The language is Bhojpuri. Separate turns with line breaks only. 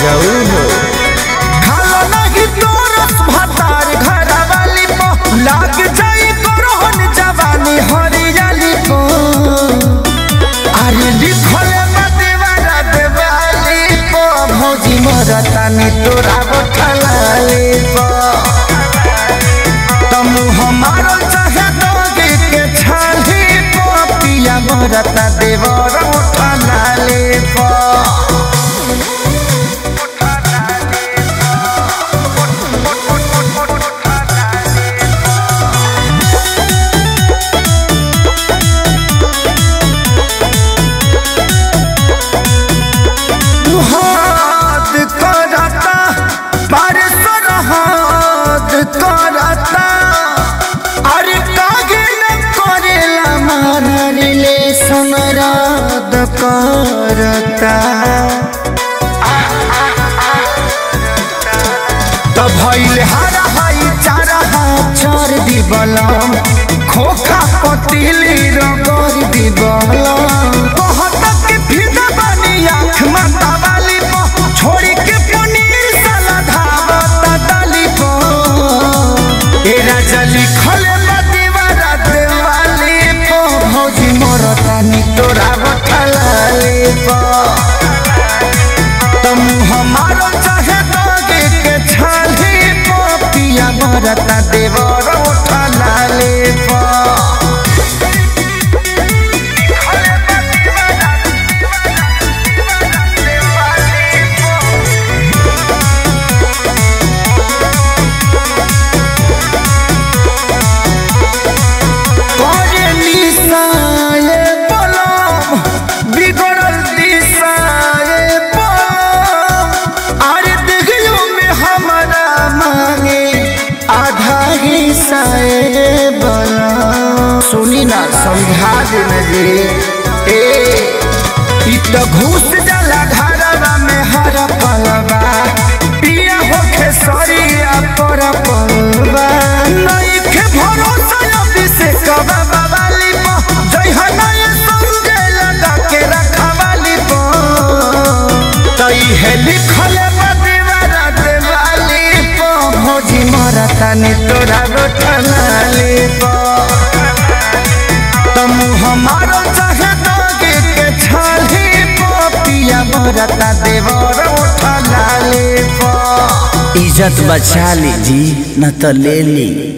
रजऊ हो
खालो नहीं तोरस भातार घर वाली पो लाग जाई करहन जवानी हरियाली पो अरे लिखले मदेवारा देवाली पो भौजी मरतानी तोरा बोठलाली पो तमु हमारो चाहे दोगे के छाली पो पिया मरता देवरा बोठलाली पो करता तो भइल हरा हई चारा चर दी बलम खोखा पतिली रगड़ दी बलम बहुत के फिदा बनी आँख माता वाली पो छोड़ी के पनीर साला धावता डाली पो ए राजा लिखले मदीवारा देवाली पो भौजी मरतानी तोरा बोठलाली पो तमु हमारो चाहे दोगे के छाली पो पिया मरता देवरा बोठलाली पो सुनी ना समझा देना जी तो घुस जाला घरवा में हर पलवा पिया होके सरिया पर पलवा नहीं के भरोसा अभी से कबा वाली पो जय हनाय संगे लगा के रखवाली पो तई है लिखले मदीवारा देवाली पो भौजी मरतानी तोरा बोठलाली पो तमु हमारो चाहे दोगे के छाली पो पिया मरता देवरा बोठलाली पो
इज्जत बचा लीजी न तो ले ली।